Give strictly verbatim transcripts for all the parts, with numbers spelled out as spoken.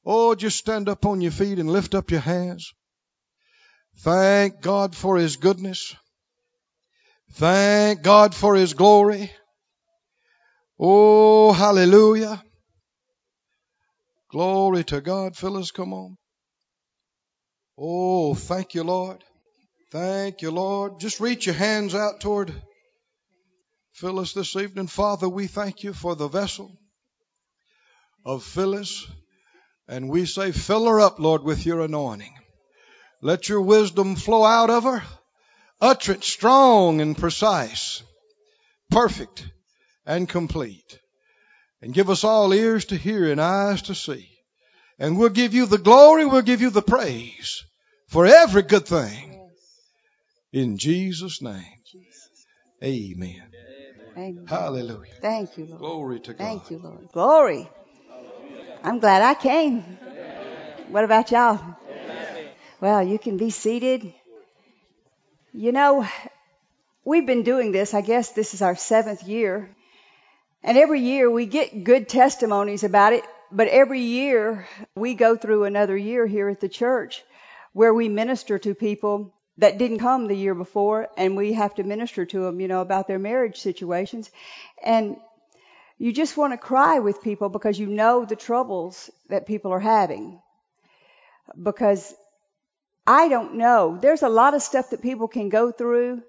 Oh, just stand up on your feet and lift up your hands. Thank God for His goodness. Thank God for His glory. Oh, hallelujah. Glory to God. Phyllis, come on. Oh, thank you, Lord. Thank you, Lord. Just reach your hands out toward Phyllis this evening. Father, we thank you for the vessel of Phyllis. And we say, fill her up, Lord, with your anointing. Let your wisdom flow out of her. Utterance strong and precise, perfect and complete. And give us all ears to hear and eyes to see. And we'll give you the glory, we'll give you the praise for every good thing. In Jesus' name. Amen. Amen. Hallelujah. Thank you, Lord. Glory to God. Thank you, Lord. Glory. I'm glad I came. What about y'all? Well, you can be seated. You know, we've been doing this. I guess this is our seventh year. And every year we get good testimonies about it. But every year we go through another year here at the church where we minister to people that didn't come the year before. And we have to minister to them, you know, about their marriage situations. And you just want to cry with people because you know the troubles that people are having. Because I don't know. There's a lot of stuff that people can go through.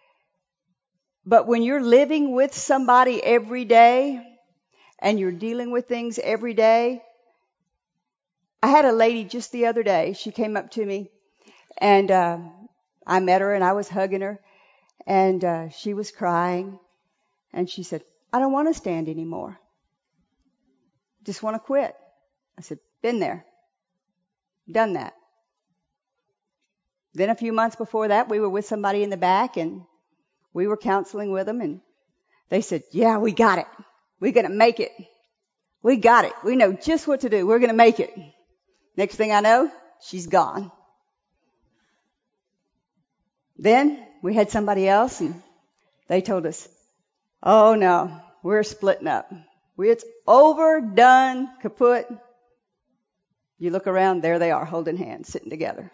But when you're living with somebody every day and you're dealing with things every day. I had a lady just the other day. She came up to me and uh, I met her and I was hugging her. And uh, she was crying. And she said, I don't want to stand anymore. Just want to quit. I said, been there. Done that. Then a few months before that, we were with somebody in the back and we were counseling with them and they said, yeah, we got it. We're going to make it. We got it. We know just what to do. We're going to make it. Next thing I know, she's gone. Then we had somebody else and they told us, oh no, we're splitting up. It's over, done, kaput. You look around, there they are holding hands, sitting together.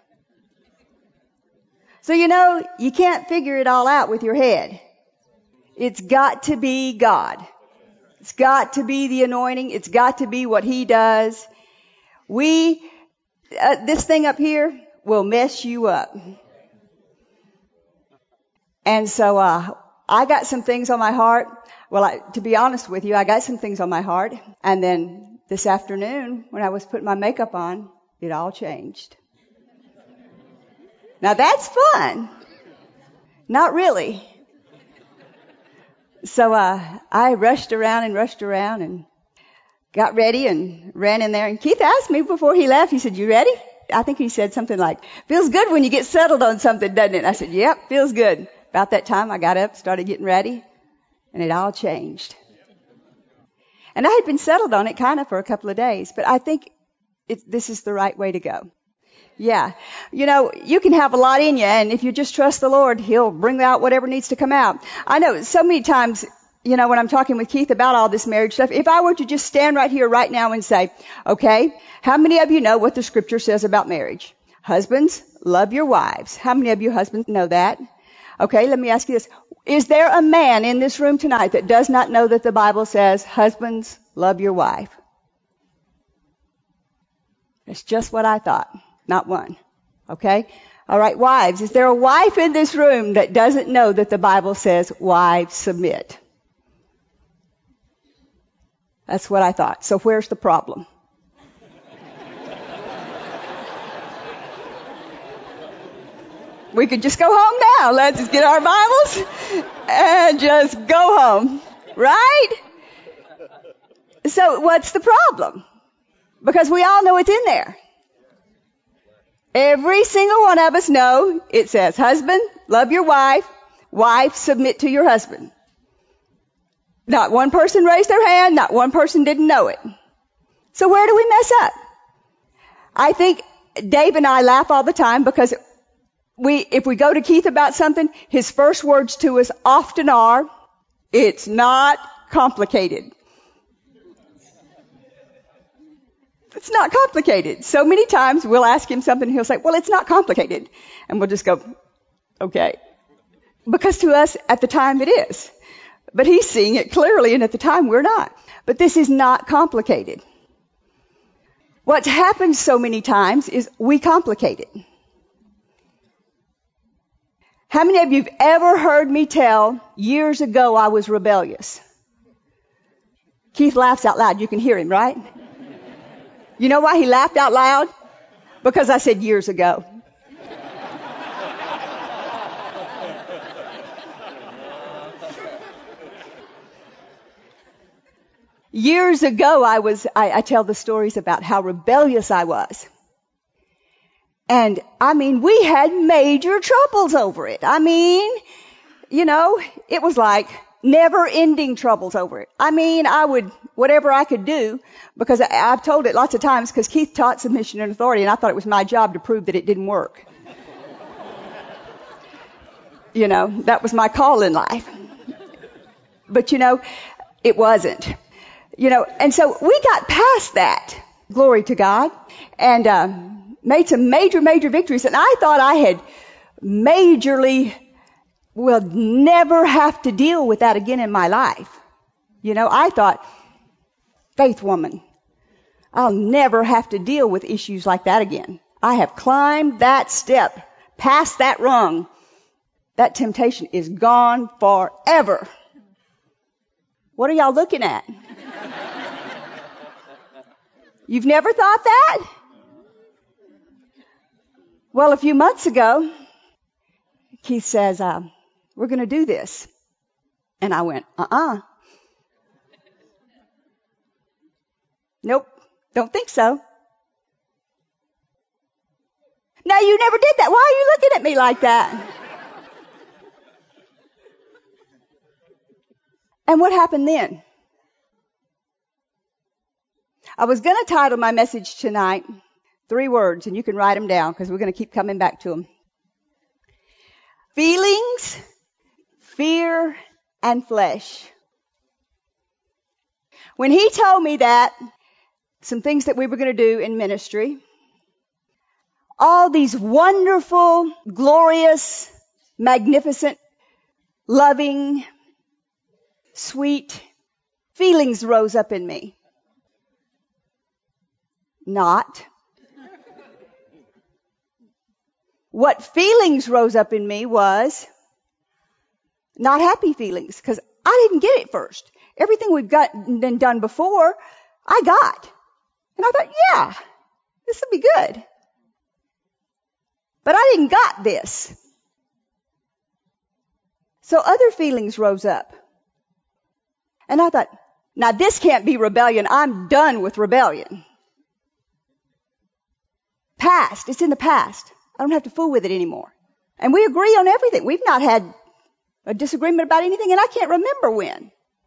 So, you know, you can't figure it all out with your head. It's got to be God. It's got to be the anointing. It's got to be what He does. We, uh, this thing up here will mess you up. And so, uh, I got some things on my heart. Well, I, to be honest with you, I got some things on my heart. And then this afternoon, when I was putting my makeup on, it all changed. Now that's fun. Not really. So, uh, I rushed around and rushed around and got ready and ran in there. And Keith asked me before he left, he said, you ready? I think he said something like, feels good when you get settled on something, doesn't it? I said, yep, feels good. About that time, I got up, started getting ready, and it all changed. And I had been settled on it kind of for a couple of days, but I think it, this is the right way to go. Yeah. You know, you can have a lot in you, and if you just trust the Lord, He'll bring out whatever needs to come out. I know so many times, you know, when I'm talking with Keith about all this marriage stuff, if I were to just stand right here right now and say, okay, how many of you know what the Scripture says about marriage? Husbands, love your wives. How many of you husbands know that? Okay, let me ask you this. Is there a man in this room tonight that does not know that the Bible says, husbands, love your wife? It's just what I thought. Not one. Okay? All right, wives. Is there a wife in this room that doesn't know that the Bible says, wives, submit? That's what I thought. So where's the problem? We could just go home now. Let's just get our Bibles and just go home. Right? So what's the problem? Because we all know it's in there. Every single one of us know it says, husband, love your wife. Wife, submit to your husband. Not one person raised their hand. Not one person didn't know it. So where do we mess up? I think Dave and I laugh all the time because we, if we go to Keith about something, his first words to us often are, it's not complicated. It's not complicated. So many times we'll ask him something and he'll say, well, it's not complicated. And we'll just go, okay. Because to us, at the time, it is. But he's seeing it clearly, and at the time, we're not. But this is not complicated. What's happened so many times is we complicate it. How many of you have ever heard me tell, years ago I was rebellious? Keith laughs out loud. You can hear him, right? You know why he laughed out loud? Because I said years ago. Years ago, I was, I, I tell the stories about how rebellious I was. And, I mean, we had major troubles over it. I mean, you know, it was like never-ending troubles over it. I mean, I would, whatever I could do, because I, I've told it lots of times, because Keith taught submission and authority, and I thought it was my job to prove that it didn't work. You know, that was my call in life. But, you know, it wasn't. You know, and so we got past that, glory to God, and uh, made some major, major victories. And I thought I had majorly, will never have to deal with that again in my life. You know, I thought, faith woman, I'll never have to deal with issues like that again. I have climbed that step, past that rung. That temptation is gone forever. What are y'all looking at? You've never thought that? Well, a few months ago, Keith says, uh, we're going to do this. And I went, uh-uh. Nope, don't think so. Now, you never did that. Why are you looking at me like that? And what happened then? I was going to title my message tonight, three words, and you can write them down because we're going to keep coming back to them. Feelings, fear, and flesh. When he told me that, some things that we were going to do in ministry, all these wonderful, glorious, magnificent, loving, sweet feelings rose up in me. Not. What feelings rose up in me was not happy feelings, because I didn't get it first. Everything we've got been done before, I got. And I thought, yeah, this will be good. But I didn't got this. So other feelings rose up. And I thought, now this can't be rebellion. I'm done with rebellion. Past. It's in the past. I don't have to fool with it anymore. And we agree on everything. We've not had a disagreement about anything, and I can't remember when.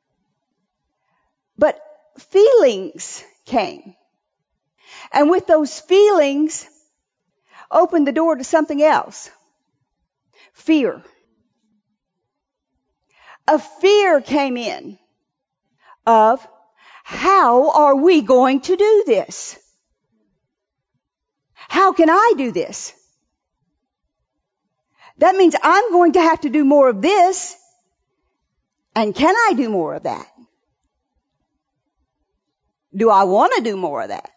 But feelings came. And with those feelings, opened the door to something else. Fear. A fear came in of, how are we going to do this? How can I do this? That means I'm going to have to do more of this. And can I do more of that? Do I want to do more of that?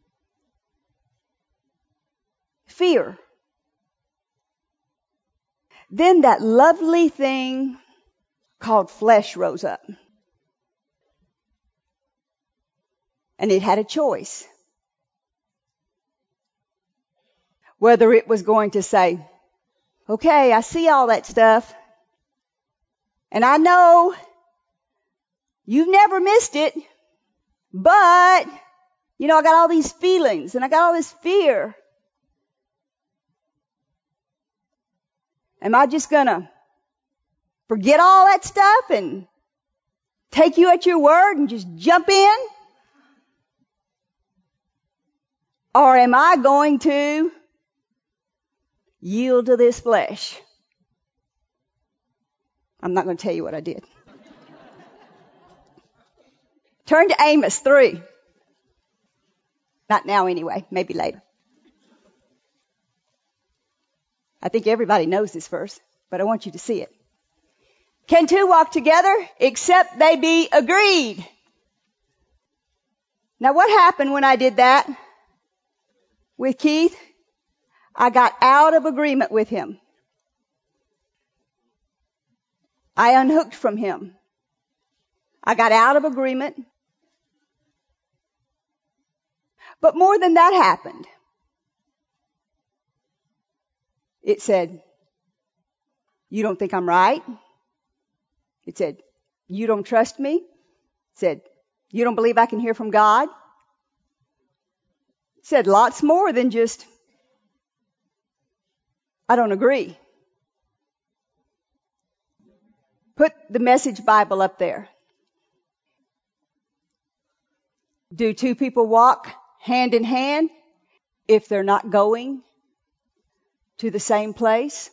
Fear. Then that lovely thing called flesh rose up. And it had a choice. Whether it was going to say, okay, I see all that stuff. And I know you've never missed it. But, you know, I got all these feelings and I got all this fear. Am I just going to forget all that stuff and take you at your word and just jump in? Or am I going to yield to this flesh? I'm not going to tell you what I did. Turn to Amos three. Not now anyway, maybe later. I think everybody knows this verse, but I want you to see it. Can two walk together except they be agreed? Now what happened when I did that with Keith? I got out of agreement with him. I unhooked from him. I got out of agreement. But more than that happened. It said, you don't think I'm right? It said, you don't trust me? It said, you don't believe I can hear from God? It said lots more than just, I don't agree. Put the Message Bible up there. Do two people walk hand in hand if they're not going to the same place?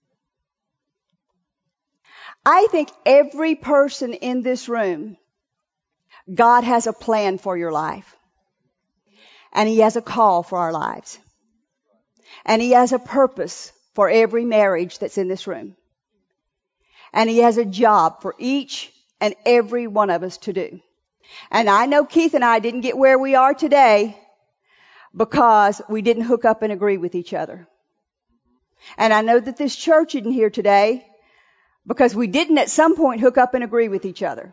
I think every person in this room, God has a plan for your life. And He has a call for our lives. And He has a purpose for every marriage that's in this room. And He has a job for each and every one of us to do. And I know Keith and I didn't get where we are today because we didn't hook up and agree with each other. And I know that this church isn't here today because we didn't at some point hook up and agree with each other.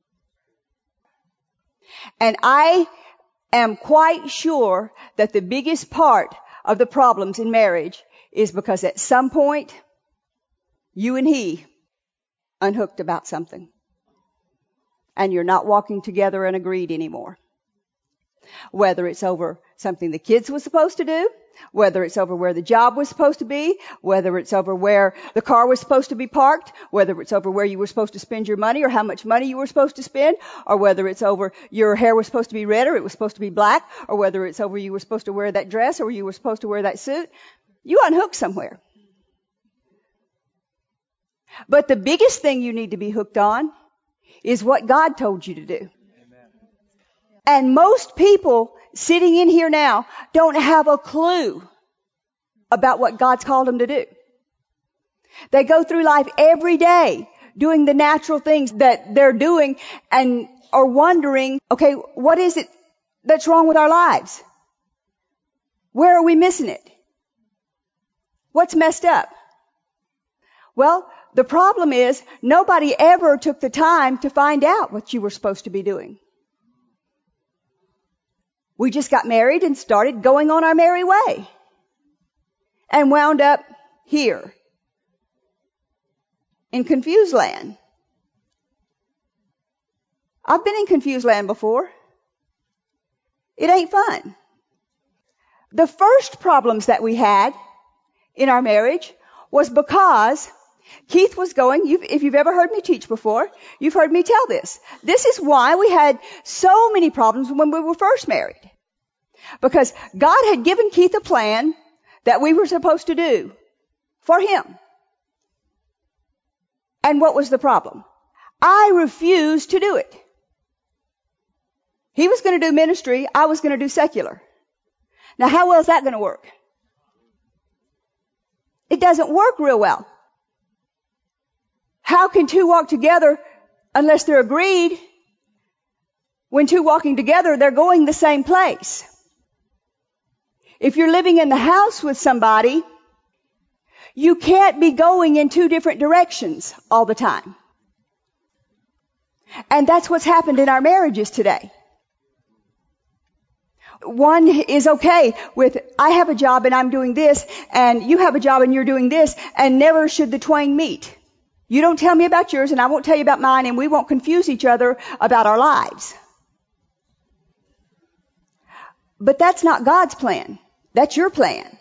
And I am quite sure that the biggest part of the problems in marriage is because at some point you and he unhooked about something. And you're not walking together and agreed anymore. Whether it's over something the kids were supposed to do, whether it's over where the job was supposed to be, whether it's over where the car was supposed to be parked, whether it's over where you were supposed to spend your money or how much money you were supposed to spend, or whether it's over your hair was supposed to be red or it was supposed to be black, or whether it's over you were supposed to wear that dress or you were supposed to wear that suit, you unhooked somewhere. But the biggest thing you need to be hooked on is what God told you to do. Amen. And most people sitting in here now don't have a clue about what God's called them to do. They go through life every day doing the natural things that they're doing and are wondering, okay, what is it that's wrong with our lives? Where are we missing it? What's messed up? Well, the problem is nobody ever took the time to find out what you were supposed to be doing. We just got married and started going on our merry way and wound up here in confused land. I've been in confused land before. It ain't fun. The first problems that we had in our marriage was because Keith was going, you've, if you've ever heard me teach before, you've heard me tell this. This is why we had so many problems when we were first married. Because God had given Keith a plan that we were supposed to do for him. And what was the problem? I refused to do it. He was going to do ministry. I was going to do secular. Now, how well is that going to work? It doesn't work real well. How can two walk together unless they're agreed? When two walking together, they're going the same place. If you're living in the house with somebody, you can't be going in two different directions all the time. And that's what's happened in our marriages today. One is okay with, I have a job and I'm doing this, and you have a job and you're doing this, and never should the twain meet. You don't tell me about yours and I won't tell you about mine, and we won't confuse each other about our lives. But that's not God's plan. That's your plan.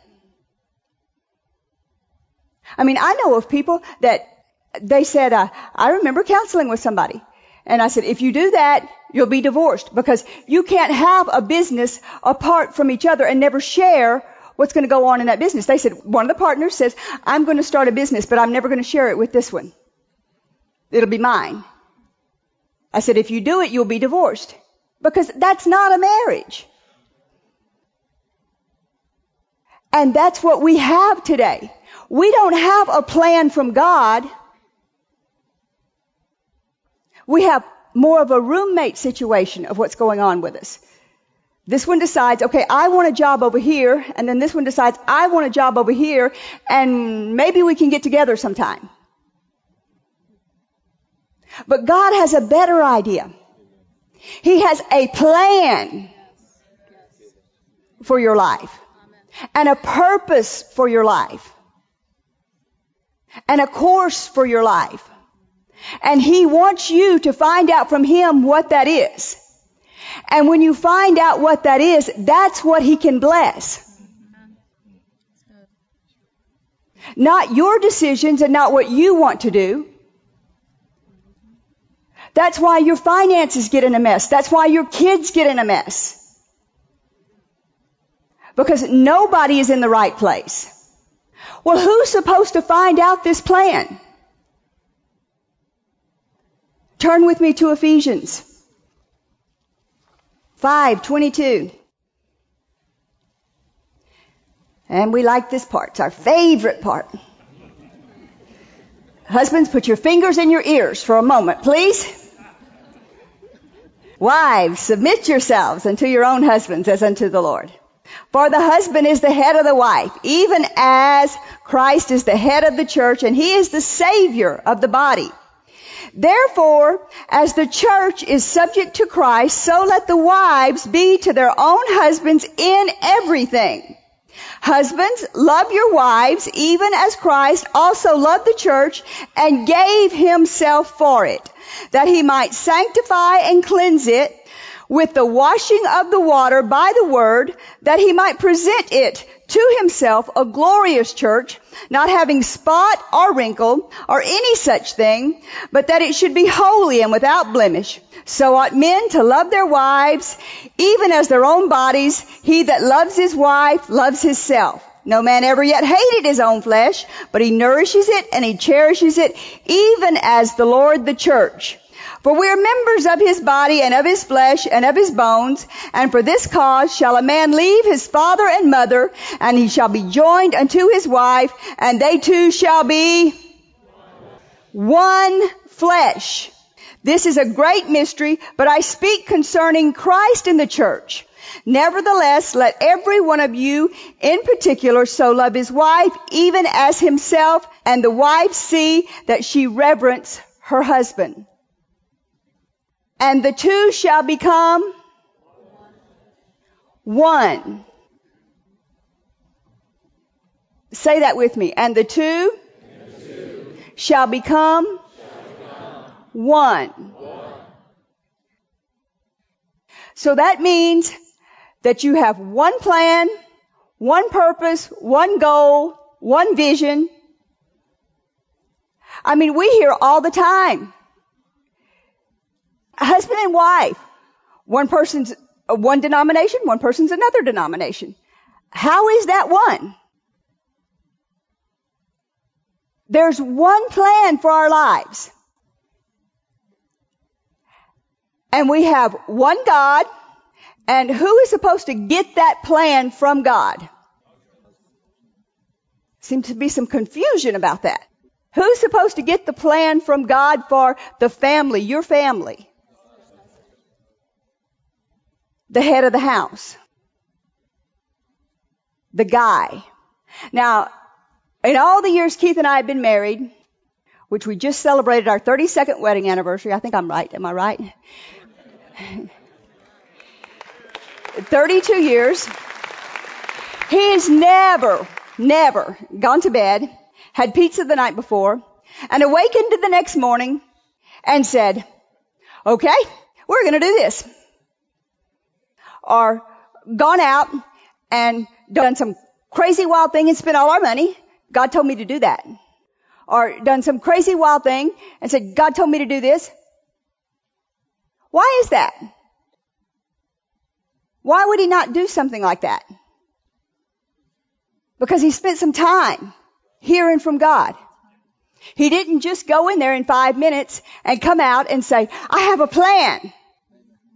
I mean, I know of people that they said, uh, I remember counseling with somebody. And I said, if you do that, you'll be divorced, because you can't have a business apart from each other and never share what's going to go on in that business. They said, one of the partners says, I'm going to start a business, but I'm never going to share it with this one. It'll be mine. I said, if you do it, you'll be divorced, because that's not a marriage. And that's what we have today. We don't have a plan from God. We have more of a roommate situation of what's going on with us. This one decides, okay, I want a job over here, and then this one decides, I want a job over here, and maybe we can get together sometime. But God has a better idea. He has a plan for your life, and a purpose for your life, and a course for your life. And He wants you to find out from Him what that is. And when you find out what that is, that's what He can bless. Not your decisions and not what you want to do. That's why your finances get in a mess. That's why your kids get in a mess. Because nobody is in the right place. Well, who's supposed to find out this plan? Turn with me to Ephesians five twenty-two. And we like this part. It's our favorite part. Husbands, put your fingers in your ears for a moment, please. Wives, submit yourselves unto your own husbands as unto the Lord. For the husband is the head of the wife, even as Christ is the head of the church, and He is the Savior of the body. Therefore, as the church is subject to Christ, so let the wives be to their own husbands in everything. Husbands, love your wives, even as Christ also loved the church and gave Himself for it, that He might sanctify and cleanse it with the washing of the water by the word, that He might present it to Himself a glorious church, not having spot or wrinkle or any such thing, but that it should be holy and without blemish. So ought men to love their wives, even as their own bodies. He that loves his wife loves himself. No man ever yet hated his own flesh, but he nourishes it and he cherishes it, even as the Lord the church. For we are members of His body and of His flesh and of His bones. And for this cause shall a man leave his father and mother, and he shall be joined unto his wife, and they two shall be one flesh. This is a great mystery, but I speak concerning Christ and the church. Nevertheless, let every one of you in particular so love his wife, even as himself, and the wife see that she reverence her husband. And the two shall become one. Say that with me. And the two, and the two shall, become shall become one. one. So that means that you have one plan, one purpose, one goal, one vision. I mean, we hear all the time. Husband and wife. One person's one denomination, one person's another denomination. How is that one? There's one plan for our lives. And we have one God. And who is supposed to get that plan from God? Seems to be some confusion about that. Who's supposed to get the plan from God for the family, your family? The head of the house. The guy. Now, in all the years Keith and I have been married, which we just celebrated our thirty-second wedding anniversary. I think I'm right. Am I right? thirty-two years. He has never, never gone to bed, had pizza the night before, and awakened the next morning and said, okay, we're going to do this. Or gone out and done some crazy wild thing and spent all our money. God told me to do that. Or done some crazy wild thing and said, God told me to do this. Why is that? Why would He not do something like that? Because he spent some time hearing from God. He didn't just go in there in five minutes and come out and say, I have a plan.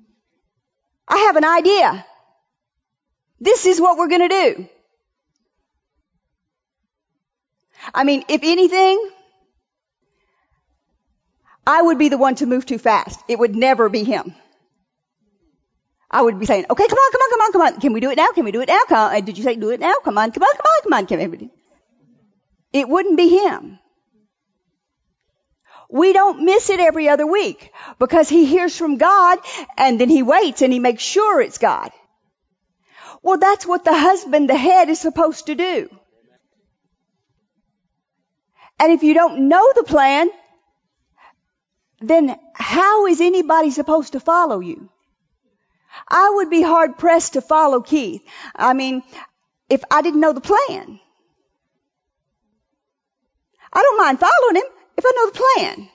I have an idea. This is what we're going to do. I mean, if anything, I would be the one to move too fast. It would never be him. I would be saying, okay, come on, come on, come on, come on. Can we do it now? Can we do it now? Come on. Did you say do it now? Come on, come on, come on, come on. Can we? It wouldn't be him. We don't miss it every other week because he hears from God and then he waits and he makes sure it's God. Well, that's what the husband, the head, is supposed to do. And if you don't know the plan, then how is anybody supposed to follow you? I would be hard pressed to follow Keith. I mean, if I didn't know the plan. I don't mind following him if I know the plan.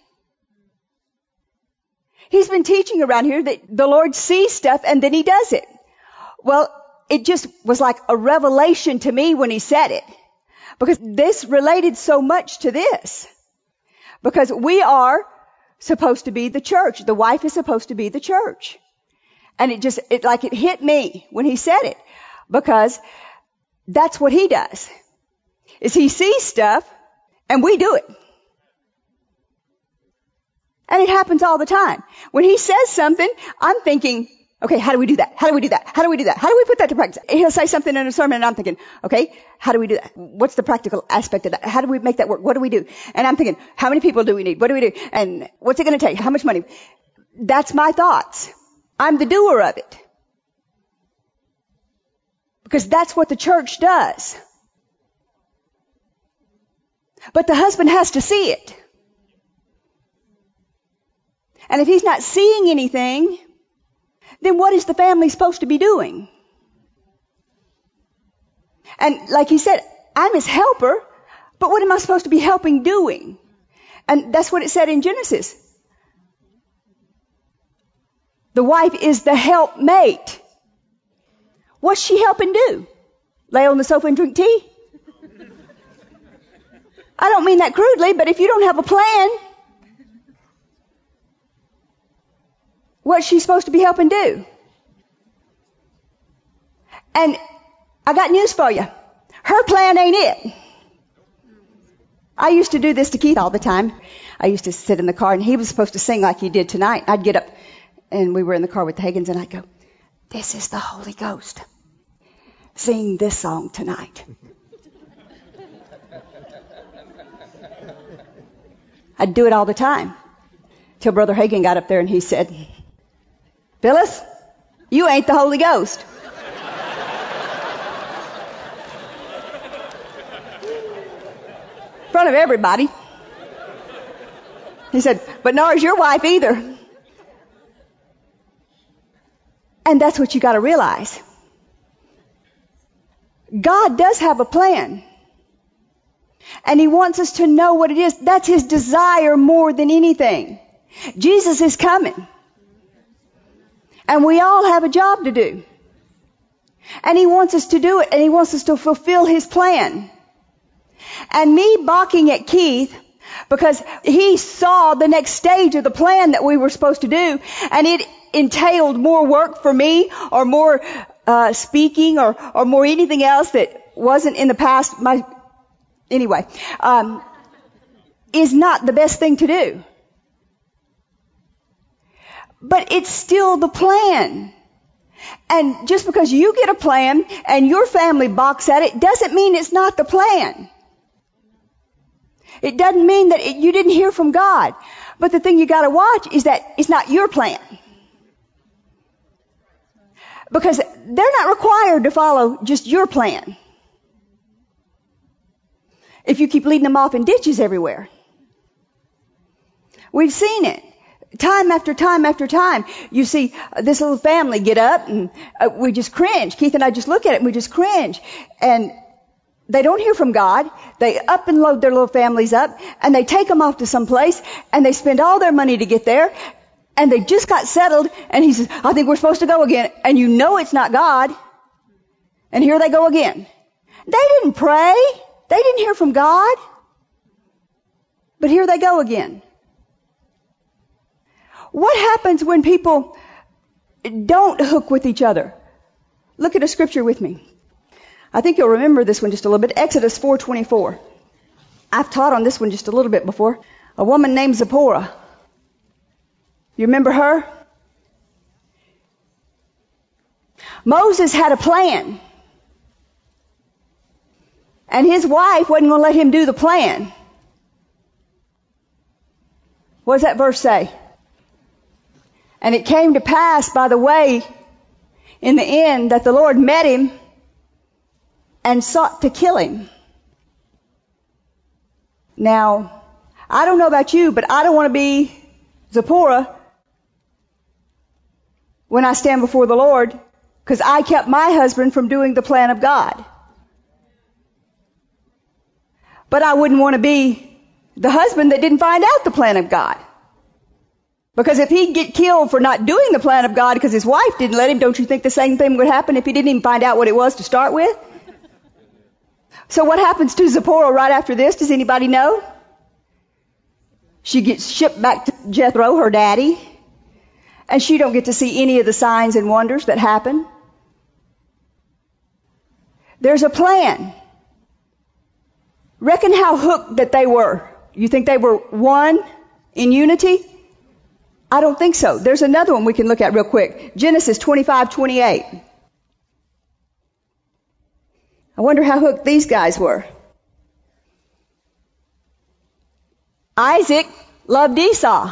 He's been teaching around here that the Lord sees stuff and then he does it. Well, it just was like a revelation to me when he said it. Because this related so much to this. Because we are supposed to be the church. The wife is supposed to be the church. And it just, it like it hit me when he said it. Because that's what he does. Is he sees stuff and we do it. And it happens all the time. When he says something, I'm thinking, okay, how do we do that? How do we do that? How do we do that? How do we put that to practice? He'll say something in a sermon and I'm thinking, okay, how do we do that? What's the practical aspect of that? How do we make that work? What do we do? And I'm thinking, how many people do we need? What do we do? And what's it going to take? How much money? That's my thoughts. I'm the doer of it. Because that's what the church does. But the husband has to see it. And if he's not seeing anything, then what is the family supposed to be doing? And like he said, I'm his helper, but what am I supposed to be helping doing? And that's what it said in Genesis. The wife is the helpmate. What's she helping do? Lay on the sofa and drink tea? I don't mean that crudely, but if you don't have a plan, what's she supposed to be helping do? And I got news for you. Her plan ain't it. I used to do this to Keith all the time. I used to sit in the car and he was supposed to sing like he did tonight. I'd get up and we were in the car with the Hagans and I'd go, this is the Holy Ghost. Sing this song tonight. I'd do it all the time. Till Brother Hagan got up there and he said, Phyllis, you ain't the Holy Ghost. In front of everybody. He said, but nor is your wife either. And that's what you got to realize. God does have a plan. And he wants us to know what it is. That's his desire more than anything. Jesus is coming. And we all have a job to do. And he wants us to do it. And he wants us to fulfill his plan. And me balking at Keith because he saw the next stage of the plan that we were supposed to do. And it entailed more work for me or more uh, speaking or, or more anything else that wasn't in the past. My Anyway, um, is not the best thing to do. But it's still the plan. And just because you get a plan and your family balks at it doesn't mean it's not the plan. It doesn't mean that it, you didn't hear from God. But the thing you got to watch is that it's not your plan. Because they're not required to follow just your plan. If you keep leading them off in ditches everywhere. We've seen it. Time after time after time. You see this little family get up and uh, we just cringe. Keith and I just look at it and we just cringe. And they don't hear from God. They up and load their little families up and they take them off to some place and they spend all their money to get there. And they just got settled and he says, I think we're supposed to go again. And you know it's not God. And here they go again. They didn't pray. They didn't hear from God. But here they go again. What happens when people don't hook with each other? Look at a scripture with me. I think you'll remember this one just a little bit. Exodus four twenty-four. I've taught on this one just a little bit before. A woman named Zipporah. You remember her? Moses had a plan. And his wife wasn't going to let him do the plan. What does that verse say? And it came to pass by the way, in the end, that the Lord met him and sought to kill him. Now, I don't know about you, but I don't want to be Zipporah when I stand before the Lord, because I kept my husband from doing the plan of God. But I wouldn't want to be the husband that didn't find out the plan of God. Because if he'd get killed for not doing the plan of God because his wife didn't let him, don't you think the same thing would happen if he didn't even find out what it was to start with? So what happens to Zipporah right after this? Does anybody know? She gets shipped back to Jethro, her daddy, and she don't get to see any of the signs and wonders that happen. There's a plan. Reckon how hooked that they were. You think they were one in unity? I don't think so. There's another one we can look at real quick. Genesis twenty-five twenty-eight. I wonder how hooked these guys were. Isaac loved Esau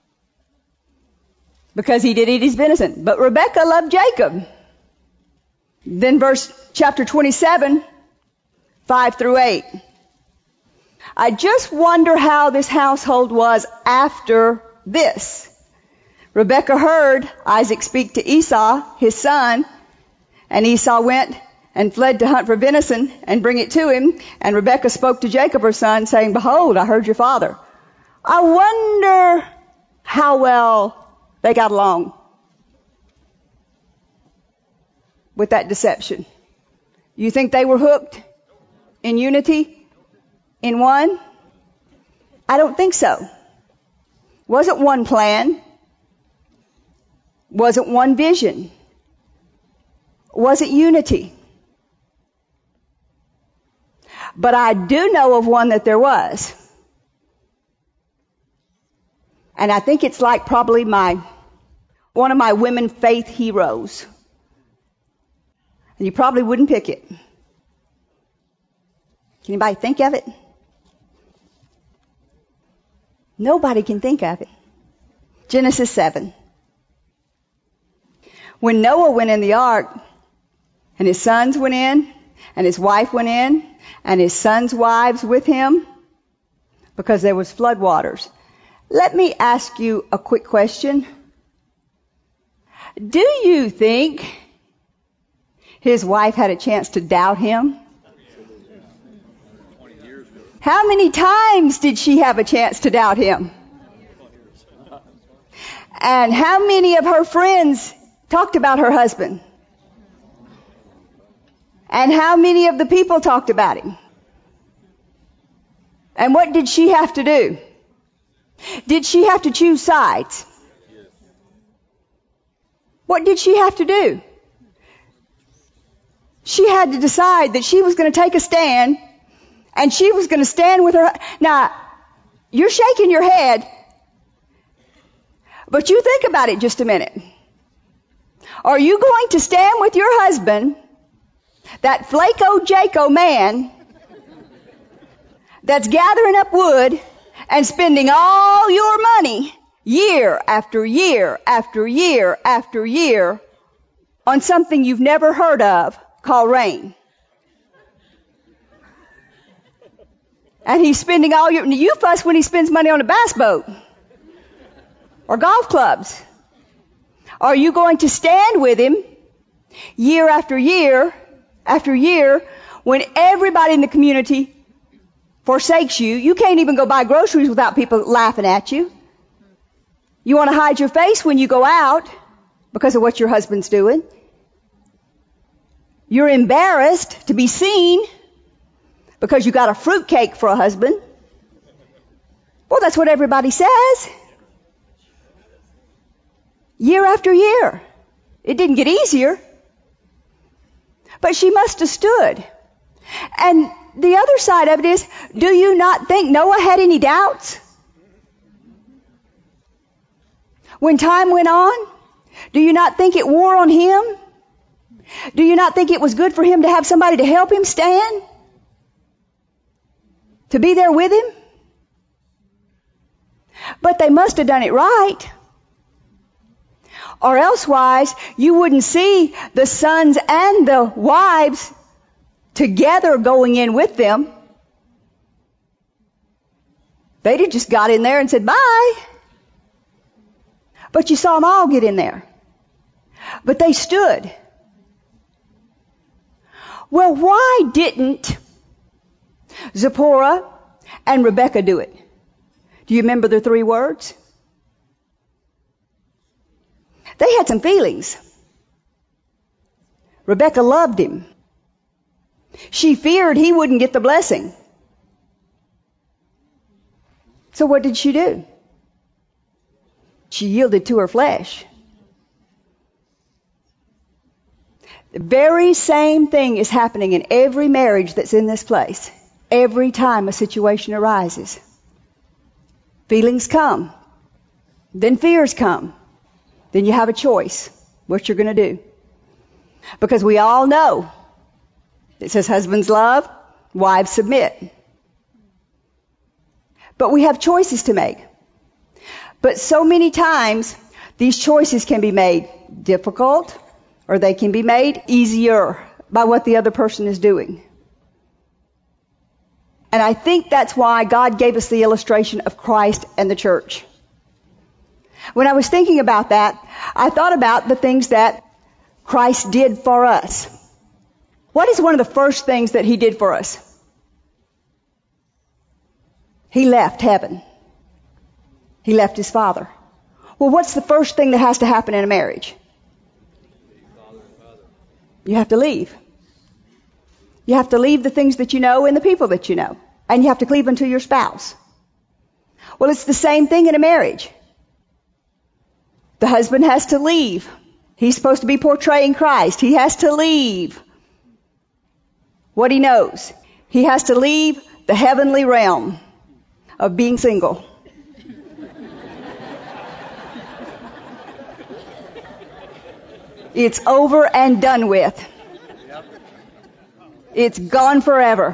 because he did eat his venison, but Rebekah loved Jacob. Then verse chapter twenty-seven, five through eight. I just wonder how this household was after this. Rebekah heard Isaac speak to Esau, his son, and Esau went and fled to hunt for venison and bring it to him. And Rebekah spoke to Jacob, her son, saying, Behold, I heard your father. I wonder how well they got along with that deception. You think they were hooked in unity, in one? I don't think so. Wasn't one plan. Wasn't one vision. Wasn't unity. But I do know of one that there was. And I think it's like probably my, one of my women faith heroes. And you probably wouldn't pick it. Can anybody think of it? Nobody can think of it. Genesis seven. When Noah went in the ark, and his sons went in, and his wife went in, and his sons' wives with him, because there was flood waters. Let me ask you a quick question. Do you think his wife had a chance to doubt him? How many times did she have a chance to doubt him? And how many of her friends talked about her husband? And how many of the people talked about him? And what did she have to do? Did she have to choose sides? What did she have to do? She had to decide that she was going to take a stand, and she was going to stand with her. Now, you're shaking your head, but you think about it just a minute. Are you going to stand with your husband, that Flaco Jaco man, that's gathering up wood and spending all your money year after year after year after year on something you've never heard of called rain? And he's spending all your, you fuss when he spends money on a bass boat or golf clubs. Are you going to stand with him year after year after year when everybody in the community forsakes you? You can't even go buy groceries without people laughing at you. You want to hide your face when you go out because of what your husband's doing. You're embarrassed to be seen because you got a fruitcake for a husband. Well, that's what everybody says. Year after year. It didn't get easier. But she must have stood. And the other side of it is, do you not think Noah had any doubts? When time went on, do you not think it wore on him? Do you not think it was good for him to have somebody to help him stand? To be there with him? But they must have done it right. Or elsewise, you wouldn't see the sons and the wives together going in with them. They'd have just got in there and said, bye. But you saw them all get in there. But they stood. Well, why didn't Zipporah and Rebekah do it? Do you remember the three words? They had some feelings. Rebekah loved him. She feared he wouldn't get the blessing. So what did she do? She yielded to her flesh. The very same thing is happening in every marriage that's in this place. Every time a situation arises. Feelings come. Then fears come. Then you have a choice what you're going to do. Because we all know it says husbands love, wives submit. But we have choices to make. But so many times these choices can be made difficult or they can be made easier by what the other person is doing. And I think that's why God gave us the illustration of Christ and the church. When I was thinking about that, I thought about the things that Christ did for us. What is one of the first things that he did for us? He left heaven. He left his Father. Well, what's the first thing that has to happen in a marriage? You have to leave. You have to leave the things that you know and the people that you know. And you have to cleave unto your spouse. Well, it's the same thing in a marriage. The husband has to leave. He's supposed to be portraying Christ. He has to leave what he knows. He has to leave the heavenly realm of being single. It's over and done with. It's gone forever.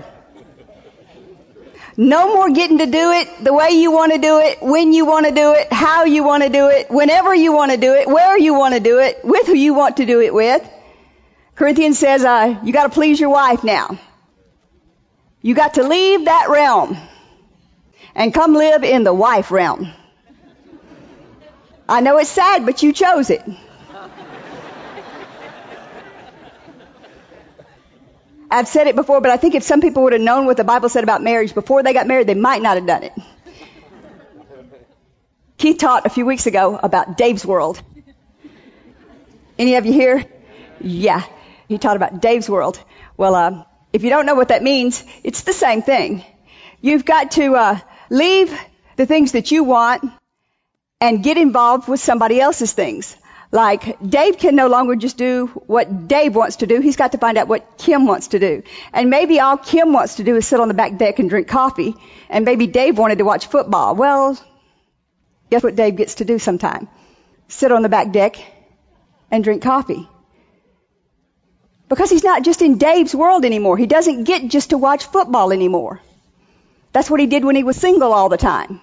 No more getting to do it the way you want to do it, when you want to do it, how you want to do it, whenever you want to do it, where you want to do it, with who you want to do it with. Corinthians says, uh, you got to please your wife now. You got to leave that realm and come live in the wife realm. I know it's sad, but you chose it. I've said it before, but I think if some people would have known what the Bible said about marriage before they got married, they might not have done it. Keith taught a few weeks ago about Dave's World. Any of you here? Yeah. He taught about Dave's World. Well, uh, if you don't know what that means, it's the same thing. You've got to uh, leave the things that you want and get involved with somebody else's things. Like, Dave can no longer just do what Dave wants to do. He's got to find out what Kim wants to do. And maybe all Kim wants to do is sit on the back deck and drink coffee. And maybe Dave wanted to watch football. Well, guess what Dave gets to do sometime? Sit on the back deck and drink coffee. Because he's not just in Dave's world anymore. He doesn't get just to watch football anymore. That's what he did when he was single all the time.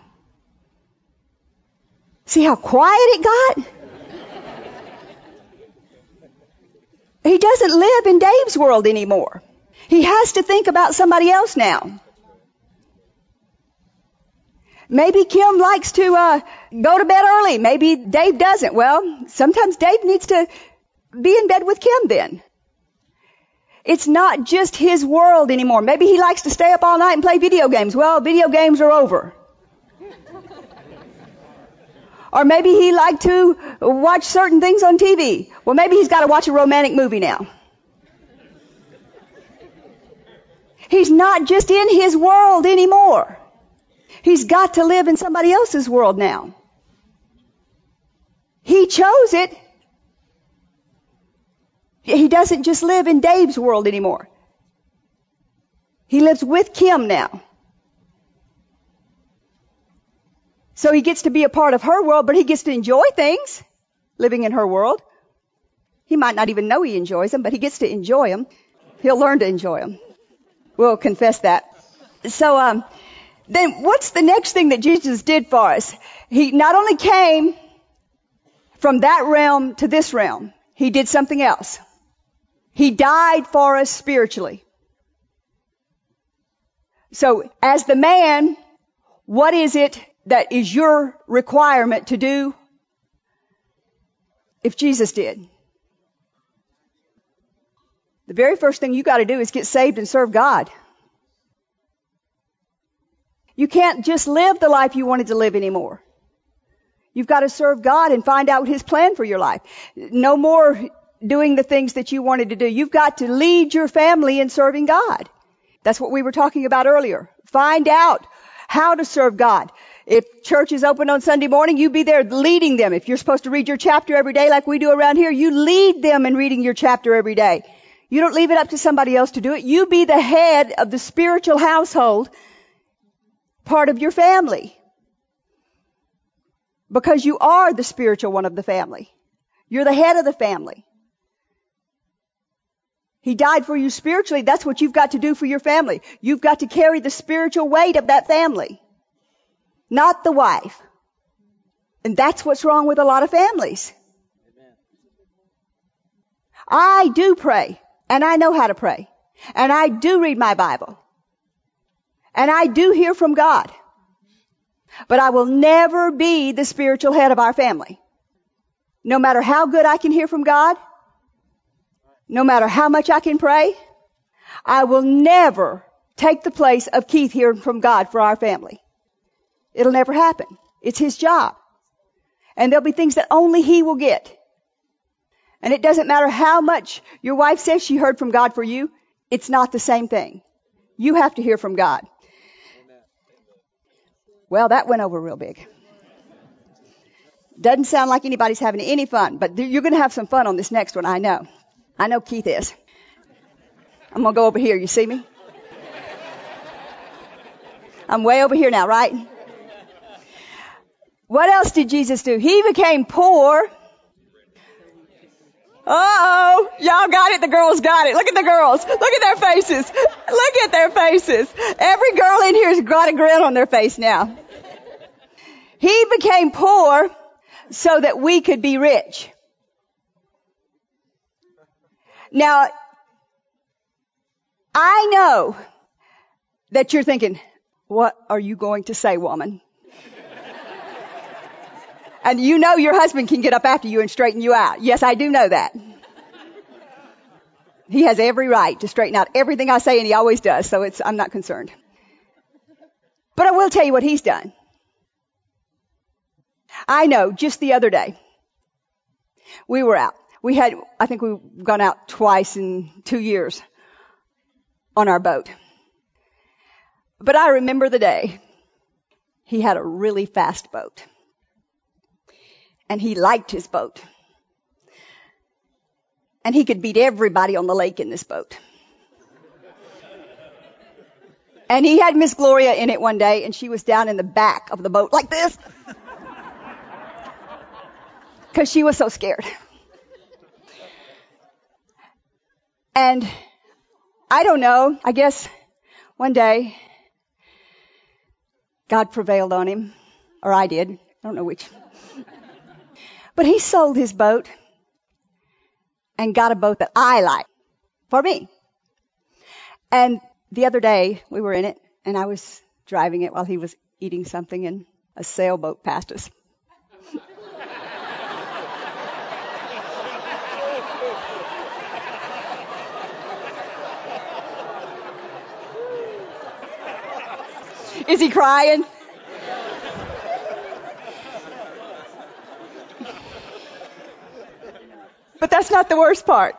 See how quiet it got? He doesn't live in Dave's world anymore. He has to think about somebody else now. Maybe Kim likes to uh, go to bed early. Maybe Dave doesn't. Well, sometimes Dave needs to be in bed with Kim then. It's not just his world anymore. Maybe he likes to stay up all night and play video games. Well, video games are over. Or maybe he liked to watch certain things on T V. Well, maybe he's got to watch a romantic movie now. He's not just in his world anymore. He's got to live in somebody else's world now. He chose it. He doesn't just live in Dave's world anymore. He lives with Kim now. So he gets to be a part of her world, but he gets to enjoy things living in her world. He might not even know he enjoys them, but he gets to enjoy them. He'll learn to enjoy them. We'll confess that. So, um, then what's the next thing that Jesus did for us? He not only came from that realm to this realm, he did something else. He died for us spiritually. So, as the man, what is it that is your requirement to do if Jesus did? The very first thing you got to do is get saved and serve God. You can't just live the life you wanted to live anymore. You've got to serve God and find out His plan for your life. No more doing the things that you wanted to do. You've got to lead your family in serving God. That's what we were talking about earlier. Find out how to serve God. If church is open on Sunday morning, you be there leading them. If you're supposed to read your chapter every day like we do around here, you lead them in reading your chapter every day. You don't leave it up to somebody else to do it. You be the head of the spiritual household, part of your family. Because you are the spiritual one of the family. You're the head of the family. He died for you spiritually. That's what you've got to do for your family. You've got to carry the spiritual weight of that family, not the wife. And that's what's wrong with a lot of families. Amen. I do pray, and I know how to pray, and I do read my Bible, and I do hear from God. But I will never be the spiritual head of our family. No matter how good I can hear from God, no matter how much I can pray, I will never take the place of Keith hearing from God for our family. It'll never happen. It's his job. And there'll be things that only he will get. And it doesn't matter how much your wife says she heard from God for you, it's not the same thing. You have to hear from God. Well, that went over real big. Doesn't sound like anybody's having any fun, but you're going to have some fun on this next one, I know. I know Keith is. I'm going to go over here. You see me? I'm way over here now, right? What else did Jesus do? He became poor. Uh-oh. Y'all got it. The girls got it. Look at the girls. Look at their faces. Look at their faces. Every girl in here has got a grin on their face now. He became poor so that we could be rich. Now, I know that you're thinking, what are you going to say, woman? And you know your husband can get up after you and straighten you out. Yes, I do know that. He has every right to straighten out everything I say, and he always does, so it's, I'm not concerned. But I will tell you what he's done. I know, just the other day, we were out. We had, I think we've gone out twice in two years on our boat. But I remember the day he had a really fast boat. And he liked his boat. And he could beat everybody on the lake in this boat. And he had Miss Gloria in it one day, and she was down in the back of the boat like this. Because she was so scared. And I don't know, I guess one day God prevailed on him, or I did, I don't know which. But he sold his boat and got a boat that I like for me. And the other day we were in it, and I was driving it while he was eating something, and a sailboat passed us. Is he crying? But that's not the worst part.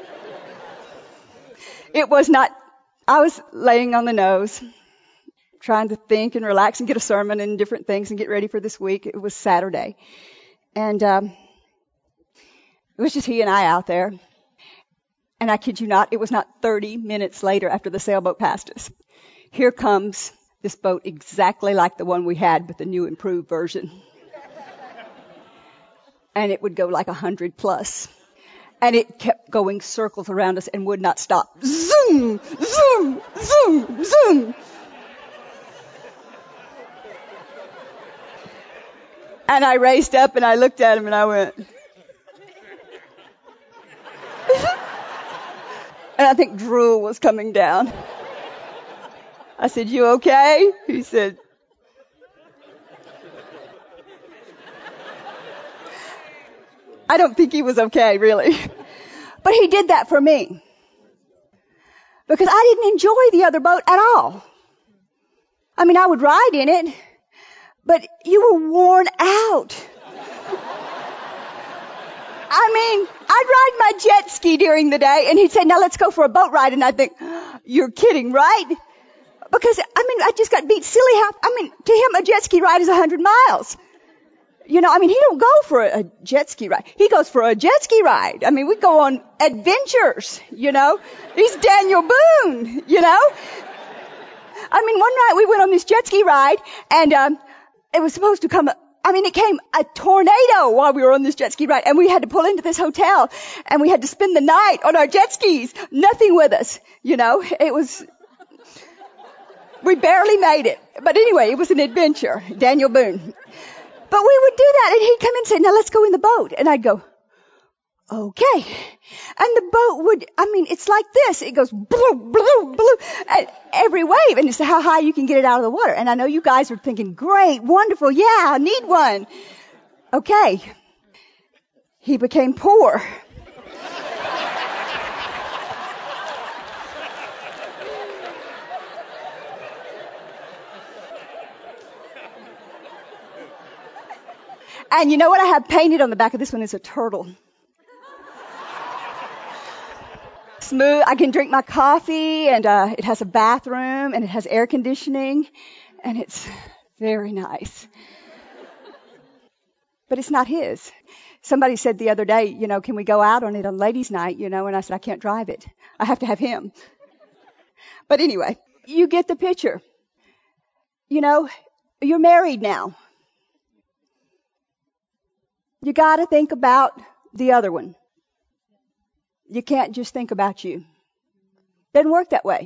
It was not, I was laying on the nose, trying to think and relax and get a sermon and different things and get ready for this week. It was Saturday. And um, it was just he and I out there. And I kid you not, it was not thirty minutes later after the sailboat passed us. Here comes this boat exactly like the one we had, but the new improved version. And it would go like a hundred plus. And it kept going circles around us and would not stop. Zoom, zoom, zoom, zoom. And I raised up and I looked at him and I went. And I think drool was coming down. I said, "You okay?" He said, I don't think he was okay, really. But he did that for me. Because I didn't enjoy the other boat at all. I mean, I would ride in it, but you were worn out. I mean, I'd ride my jet ski during the day, and he'd say, "Now let's go for a boat ride." And I'd think, "You're kidding, right?" Because, I mean, I just got beat silly. How, I mean, to him, a jet ski ride is a hundred miles. You know, I mean, he don't go for a, a jet ski ride. He goes for a jet ski ride. I mean, we go on adventures, you know. He's Daniel Boone, you know. I mean, one night we went on this jet ski ride, and um, it was supposed to come, I mean, it came a tornado while we were on this jet ski ride, and we had to pull into this hotel, and we had to spend the night on our jet skis. Nothing with us, you know. It was, we barely made it. But anyway, it was an adventure. Daniel Boone. But we would do that, and he'd come in and say, "Now let's go in the boat." And I'd go, "Okay." And the boat would, I mean, it's like this. It goes blue, blue, blue, at every wave. And it's how high you can get it out of the water. And I know you guys are thinking, "Great, wonderful, yeah, I need one." Okay. He became poor. And you know what I have painted on the back of this one is a turtle. Smooth. I can drink my coffee, and uh, it has a bathroom, and it has air conditioning, and it's very nice. But it's not his. Somebody said the other day, you know, "Can we go out on it on ladies' night?" You know, and I said, "I can't drive it. I have to have him." But anyway, you get the picture. You know, you're married now. You got to think about the other one. You can't just think about you. Doesn't work that way.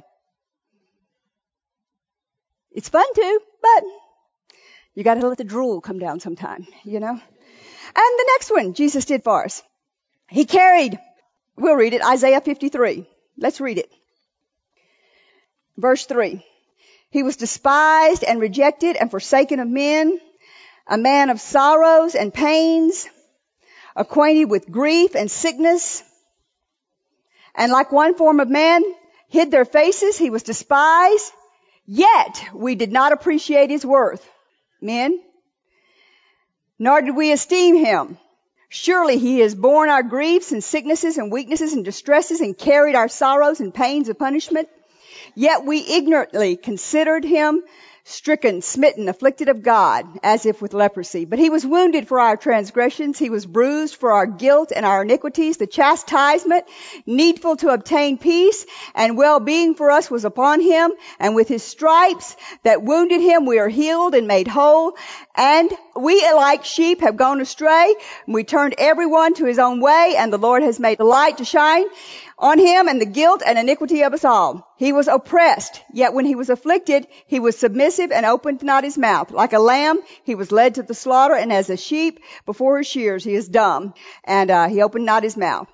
It's fun too, but you got to let the drool come down sometime, you know. And the next one Jesus did for us. He carried, we'll read it, Isaiah fifty-three. Let's read it. Verse three. He was despised and rejected and forsaken of men, a man of sorrows and pains, acquainted with grief and sickness. And like one form of man, hid their faces. He was despised, yet we did not appreciate his worth. Men, nor did we esteem him. Surely he has borne our griefs and sicknesses and weaknesses and distresses and carried our sorrows and pains of punishment. Yet we ignorantly considered him stricken, smitten, afflicted of God, as if with leprosy. But he was wounded for our transgressions. He was bruised for our guilt and our iniquities. The chastisement needful to obtain peace and well-being for us was upon him. And with his stripes that wounded him, we are healed and made whole. And we, like sheep, have gone astray. We turned everyone to his own way, and the Lord has made the light to shine on him and the guilt and iniquity of us all. He was oppressed, yet when he was afflicted, he was submissive and opened not his mouth. Like a lamb, he was led to the slaughter, and as a sheep before his shears, he is dumb, and uh, he opened not his mouth.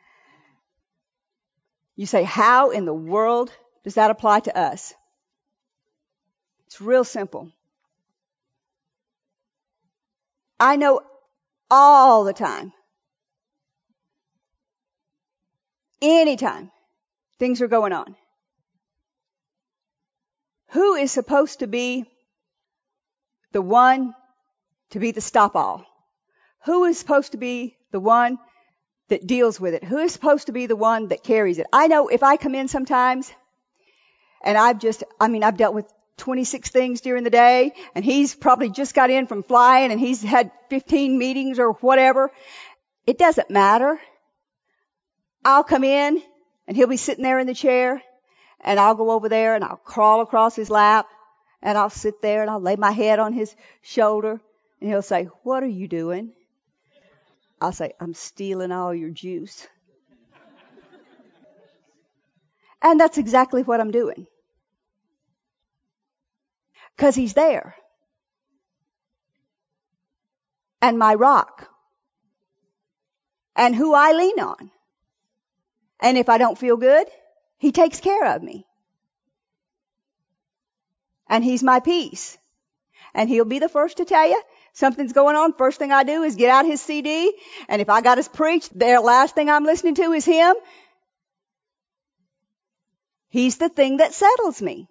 You say, how in the world does that apply to us? It's real simple. I know all the time, anytime things are going on, who is supposed to be the one to be the stop-all? Who is supposed to be the one that deals with it? Who is supposed to be the one that carries it? I know if I come in sometimes and I've just, I mean, I've dealt with twenty-six things during the day, and he's probably just got in from flying and he's had fifteen meetings or whatever. It doesn't matter. I'll come in And he'll be sitting there in the chair, and I'll go over there and I'll crawl across his lap, and I'll sit there and I'll lay my head on his shoulder, and he'll say, "What are you doing?" I'll say, "I'm stealing all your juice." And that's exactly what I'm doing. Because he's there. And my rock. And who I lean on. And if I don't feel good, he takes care of me. And he's my peace. And he'll be the first to tell you something's going on. First thing I do is get out his C D. And if I got to preach, the last thing I'm listening to is him. He's the thing that settles me.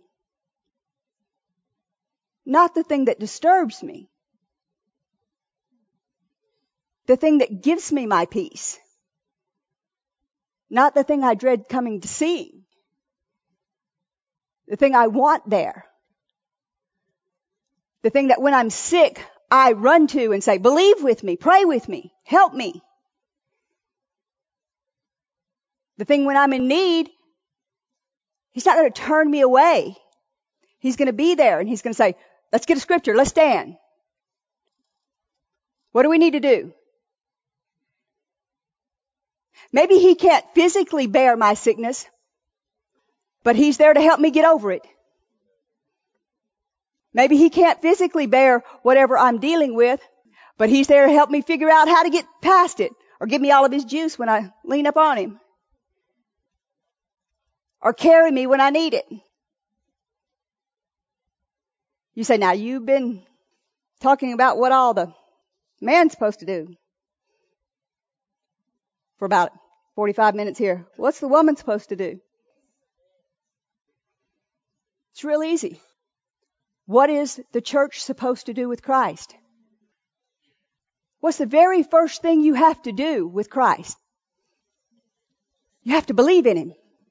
Not the thing that disturbs me. The thing that gives me my peace. Not the thing I dread coming to see. The thing I want there. The thing that when I'm sick, I run to and say, "Believe with me, pray with me, help me." The thing when I'm in need, he's not going to turn me away. He's going to be there and he's going to say, "Let's get a scripture, let's stand. What do we need to do?" Maybe he can't physically bear my sickness, but he's there to help me get over it. Maybe he can't physically bear whatever I'm dealing with, but he's there to help me figure out how to get past it, or give me all of his juice when I lean up on him, or carry me when I need it. You say, "Now you've been talking about what all the man's supposed to do for about forty-five minutes here. What's the woman supposed to do?" It's real easy. What is the church supposed to do with Christ? What's the very first thing you have to do with Christ? You have to believe in him.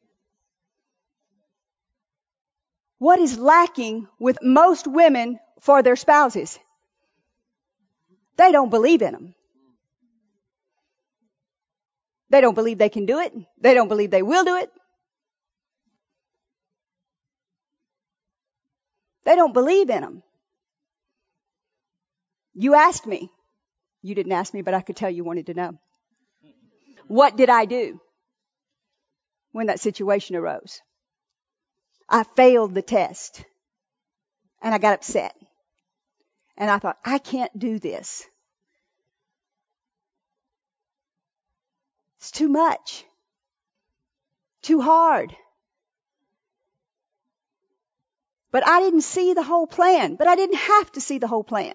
What is lacking with most women for their spouses? They don't believe in them. They don't believe they can do it. They don't believe they will do it. They don't believe in them. You asked me. You didn't ask me, but I could tell you wanted to know. What did I do when that situation arose? I failed the test. And I got upset. And I thought, I can't do this. It's too much. Too hard. But I didn't see the whole plan. But I didn't have to see the whole plan.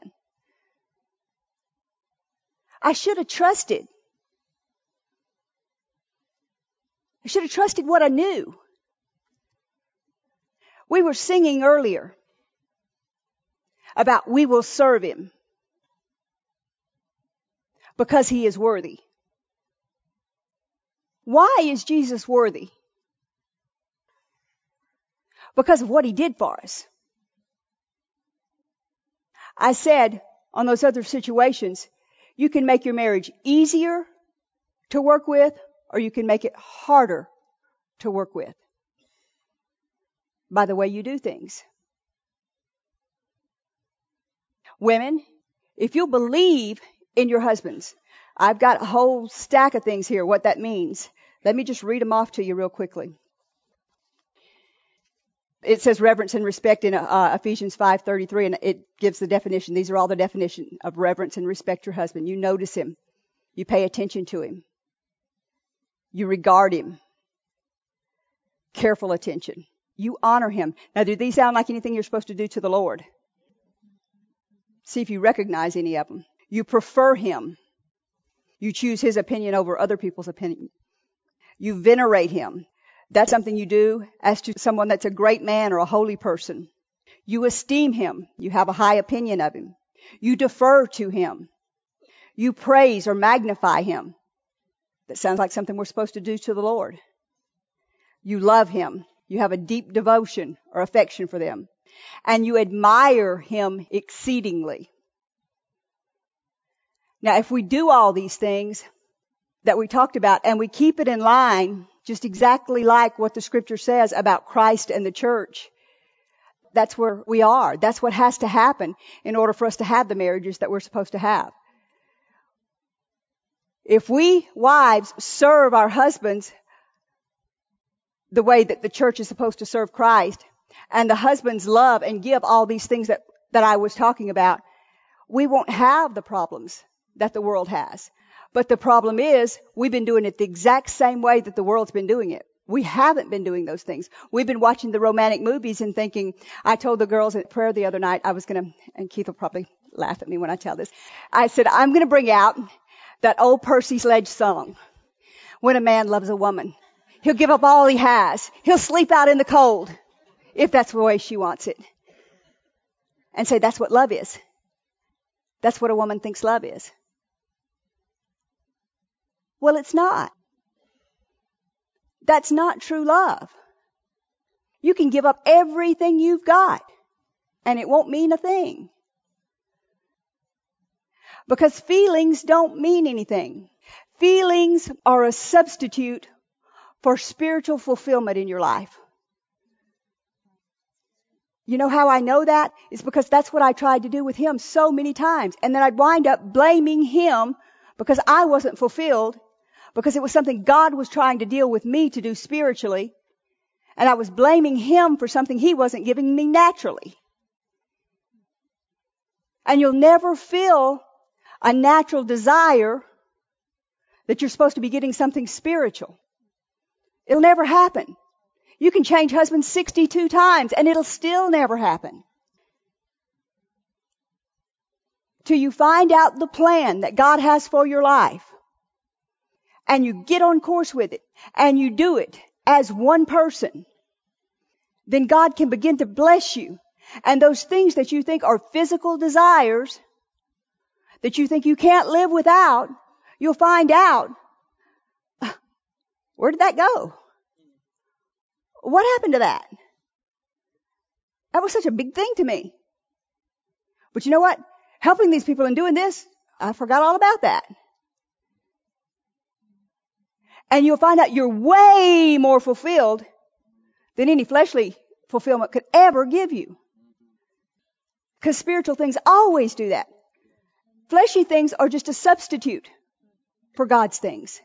I should have trusted. I should have trusted what I knew. We were singing earlier about we will serve him because he is worthy. Why is Jesus worthy? Because of what he did for us. I said on those other situations, you can make your marriage easier to work with, or you can make it harder to work with by the way you do things. Women, if you believe in your husbands, I've got a whole stack of things here, what that means. Let me just read them off to you real quickly. It says reverence and respect in uh, Ephesians five thirty-three, and it gives the definition. These are all the definition of reverence and respect your husband. You notice him. You pay attention to him. You regard him. Careful attention. You honor him. Now, do these sound like anything you're supposed to do to the Lord? See if you recognize any of them. You prefer him. You choose his opinion over other people's opinion. You venerate him. That's something you do as to someone that's a great man or a holy person. You esteem him. You have a high opinion of him. You defer to him. You praise or magnify him. That sounds like something we're supposed to do to the Lord. You love him. You have a deep devotion or affection for them. And you admire him exceedingly. Now, if we do all these things that we talked about and we keep it in line just exactly like what the scripture says about Christ and the church. That's where we are. That's what has to happen in order for us to have the marriages that we're supposed to have. If we wives serve our husbands the way that the church is supposed to serve Christ, and the husbands love and give all these things that, that I was talking about, we won't have the problems that the world has. But the problem is, we've been doing it the exact same way that the world's been doing it. We haven't been doing those things. We've been watching the romantic movies and thinking, I told the girls at prayer the other night, I was going to, and Keith will probably laugh at me when I tell this. I said, I'm going to bring out that old Percy Sledge song, When a Man Loves a Woman. He'll give up all he has. He'll sleep out in the cold, if that's the way she wants it. And say, that's what love is. That's what a woman thinks love is. Well, it's not. That's not true love. You can give up everything you've got, and it won't mean a thing. Because feelings don't mean anything. Feelings are a substitute for spiritual fulfillment in your life. You know how I know that? It's because that's what I tried to do with him so many times. And then I'd wind up blaming him because I wasn't fulfilled, because it was something God was trying to deal with me to do spiritually. And I was blaming him for something he wasn't giving me naturally. And you'll never feel a natural desire that you're supposed to be getting something spiritual. It'll never happen. You can change husbands sixty-two times and it'll still never happen. Till you find out the plan that God has for your life, and you get on course with it, and you do it as one person, then God can begin to bless you. And those things that you think are physical desires, that you think you can't live without, you'll find out, where did that go? What happened to that? That was such a big thing to me. But you know what? Helping these people and doing this, I forgot all about that. And you'll find out you're way more fulfilled than any fleshly fulfillment could ever give you. Because spiritual things always do that. Fleshy things are just a substitute for God's things.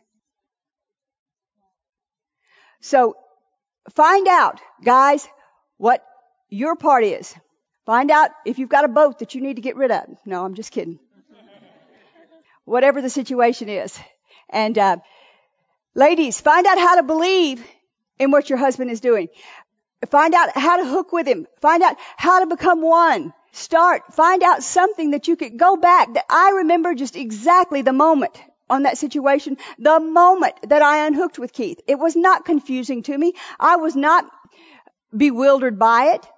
So, find out, guys, what your part is. Find out if you've got a boat that you need to get rid of. No, I'm just kidding. Whatever the situation is. And, uh, ladies, find out how to believe in what your husband is doing. Find out how to hook with him. Find out how to become one. Start. Find out something that you could go back. That I remember just exactly the moment on that situation, the moment that I unhooked with Keith. It was not confusing to me. I was not bewildered by it.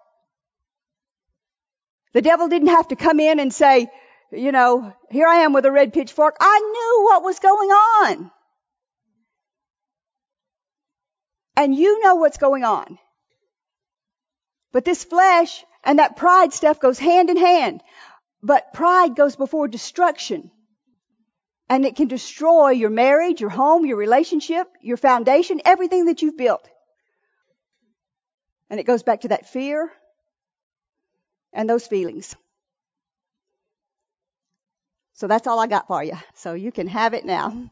The devil didn't have to come in and say, you know, here I am with a red pitchfork. I knew what was going on. And you know what's going on. But this flesh and that pride stuff goes hand in hand. But pride goes before destruction. And it can destroy your marriage, your home, your relationship, your foundation, everything that you've built. And it goes back to that fear and those feelings. So that's all I got for you. So you can have it now.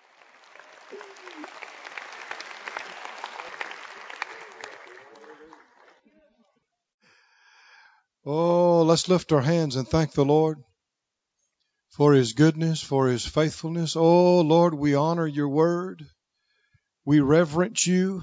Oh, let's lift our hands and thank the Lord for His goodness, for His faithfulness. Oh, Lord, we honor your word. We reverence you.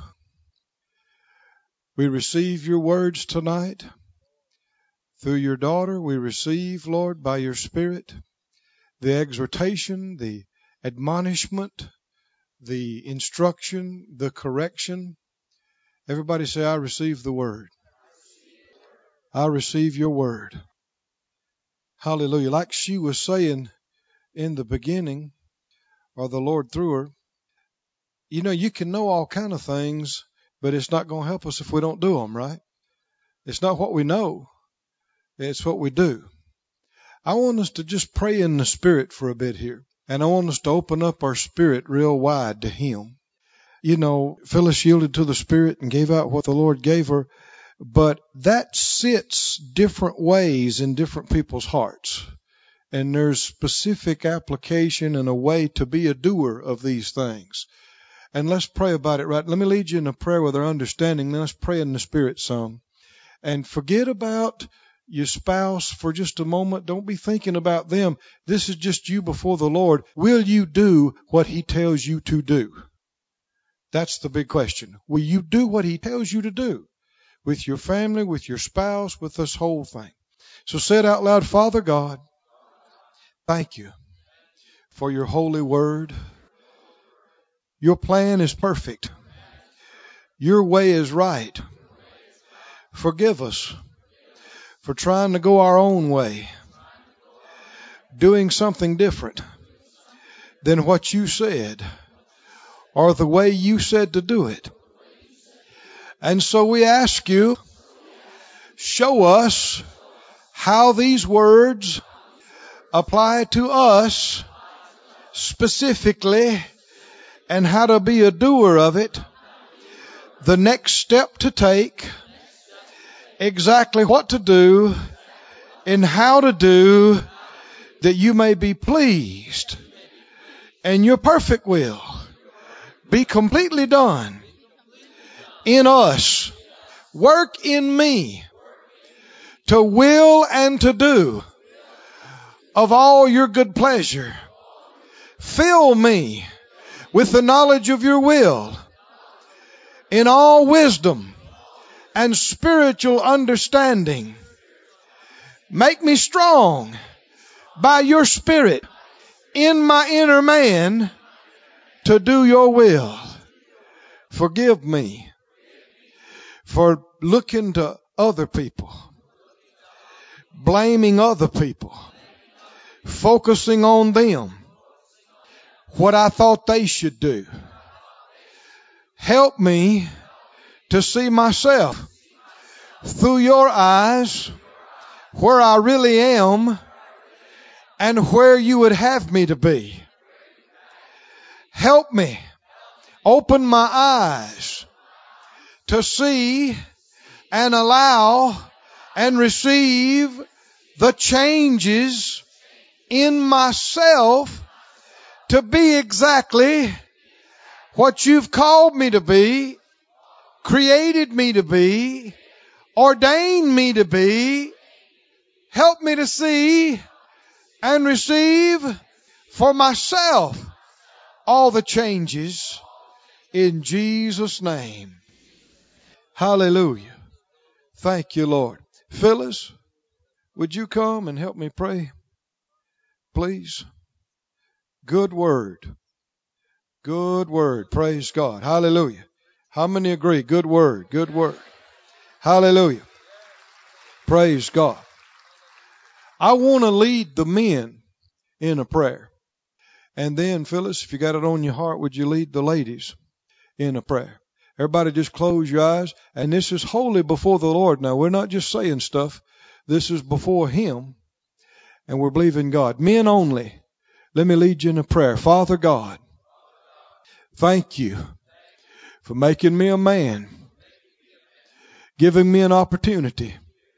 We receive your words tonight. Through your daughter, we receive, Lord, by your Spirit, the exhortation, the admonishment, the instruction, the correction. Everybody say, I receive the word. I receive your word. Hallelujah. Like she was saying in the beginning, or the Lord through her, you know, you can know all kind of things, but it's not going to help us if we don't do them, right? It's not what we know. It's what we do. I want us to just pray in the Spirit for a bit here. And I want us to open up our spirit real wide to Him. you know, Phyllis yielded to the Spirit and gave out what the Lord gave her. But that sits different ways in different people's hearts. And there's specific application and a way to be a doer of these things. And let's pray about it, right? Let me lead you in a prayer with our understanding. Then let's pray in the Spirit some. And forget about your spouse for just a moment. Don't be thinking about them. This is just you before the Lord. Will you do what He tells you to do? That's the big question. Will you do what He tells you to do? With your family, with your spouse, with this whole thing. So say it out loud. Father God, thank you for your holy word. Your plan is perfect. Your way is right. Forgive us for trying to go our own way, doing something different than what you said or the way you said to do it. And so we ask you, show us how these words apply to us specifically and how to be a doer of it, the next step to take, exactly what to do and how to do, that you may be pleased and your perfect will be completely done in us. Work in me to will and to do of all your good pleasure. Fill me with the knowledge of your will in all wisdom and spiritual understanding. Make me strong by your Spirit in my inner man to do your will. Forgive me for looking to other people, blaming other people, focusing on them, what I thought they should do. Help me to see myself through your eyes, where I really am and where you would have me to be. Help me open my eyes to see and allow and receive the changes in myself to be exactly what you've called me to be, created me to be, ordained me to be. Help me to see and receive for myself all the changes in Jesus' name. Hallelujah. Thank you, Lord. Phyllis, would you come and help me pray, please? Good word. Good word. Praise God. Hallelujah. How many agree? Good word. Good word. Hallelujah. Praise God. I want to lead the men in a prayer. And then, Phyllis, if you got it on your heart, would you lead the ladies in a prayer? Everybody just close your eyes. And this is holy before the Lord now. We're not just saying stuff. This is before Him. And we're believing God. Men only. Let me lead you in a prayer. Father God, thank you for making me a man, giving me an opportunity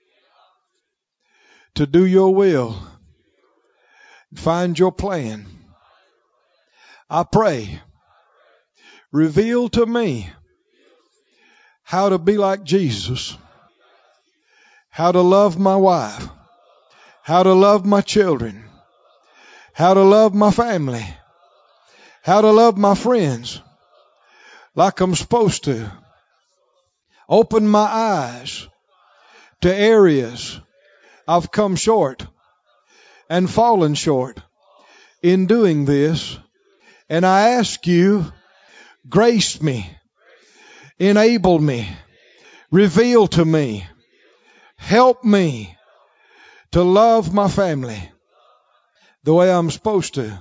to do your will, find your plan. I pray, reveal to me how to be like Jesus, how to love my wife, how to love my children, how to love my family, how to love my friends like I'm supposed to. Open my eyes to areas I've come short and fallen short in doing this. And I ask you, grace me, enable me, reveal to me, help me to love my family the way I'm supposed to.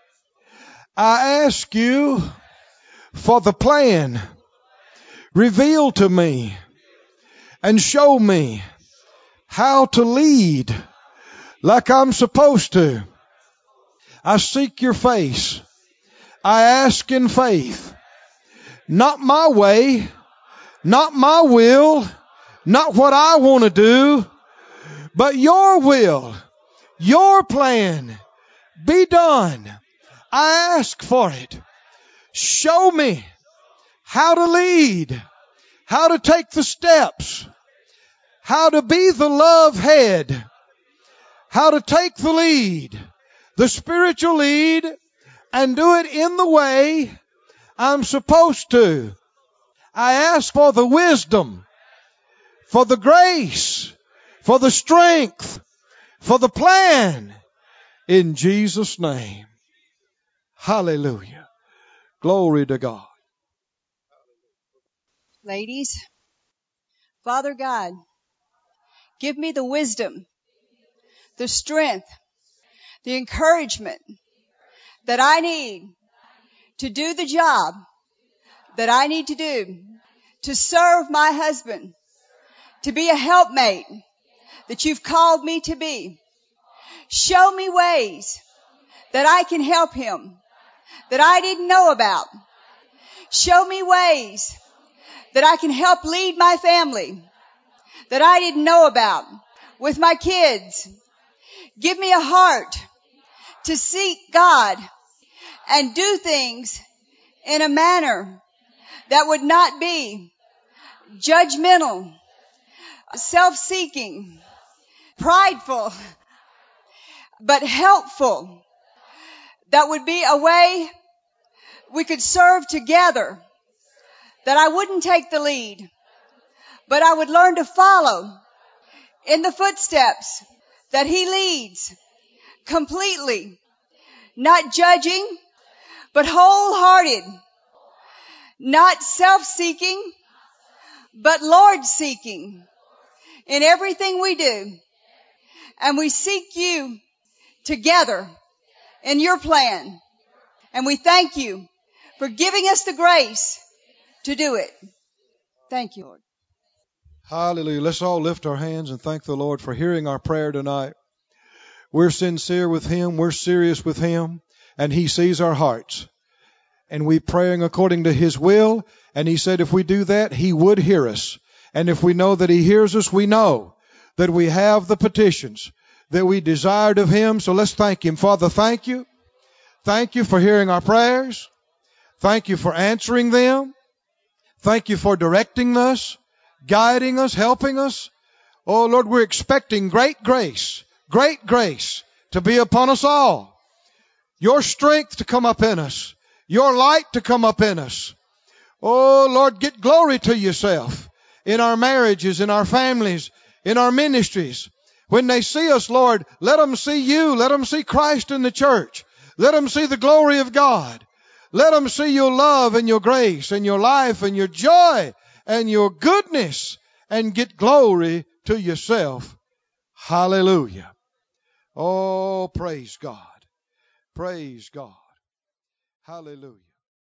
I ask you for the plan. Reveal to me and show me how to lead like I'm supposed to. I seek your face. I ask in faith Not my way, not my will, not what I want to do, but your will, your plan be done. I ask for it. Show me how to lead, how to take the steps, how to be the love head, how to take the lead, the spiritual lead, and do it in the way I'm supposed to. I ask for the wisdom, for the grace, for the strength, for the plan, in Jesus' name. Hallelujah. Glory to God. Ladies, Father God, give me the wisdom, the strength, the encouragement that I need to do the job that I need to do, to serve my husband, to be a helpmate that you've called me to be. Show me ways that I can help him that I didn't know about. Show me ways that I can help lead my family that I didn't know about with my kids. Give me a heart to seek God and do things in a manner that would not be judgmental, self-seeking, prideful, but helpful. That would be a way we could serve together, that I wouldn't take the lead, but I would learn to follow in the footsteps that he leads completely, not judging, but wholehearted, not self-seeking, but Lord-seeking in everything we do. And we seek you together in your plan. And we thank you for giving us the grace to do it. Thank you, Lord. Hallelujah. Let's all lift our hands and thank the Lord for hearing our prayer tonight. We're sincere with Him. We're serious with Him. And He sees our hearts. And we're praying according to His will. And He said if we do that, He would hear us. And if we know that He hears us, we know that we have the petitions that we desired of Him. So let's thank Him. Father, thank you. Thank you for hearing our prayers. Thank you for answering them. Thank you for directing us, guiding us, helping us. Oh, Lord, we're expecting great grace, great grace to be upon us all. Your strength to come up in us. Your light to come up in us. Oh, Lord, get glory to yourself in our marriages, in our families, in our ministries. When they see us, Lord, let them see you. Let them see Christ in the church. Let them see the glory of God. Let them see your love and your grace and your life and your joy and your goodness, and get glory to yourself. Hallelujah. Oh, praise God. Praise God. Hallelujah.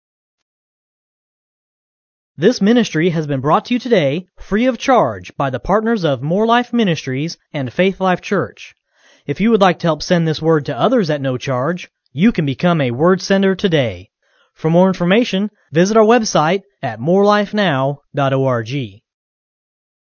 This ministry has been brought to you today free of charge by the partners of More Life Ministries and Faith Life Church. If you would like to help send this word to others at no charge, you can become a word sender today. For more information, visit our website at more life now dot org.